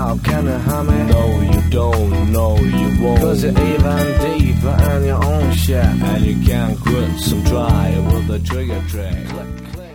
how can it harm me? No, you don't, no, you won't. Cause you're even deeper in your own shit, and you can't quit some try with the trigger trick. Click, click.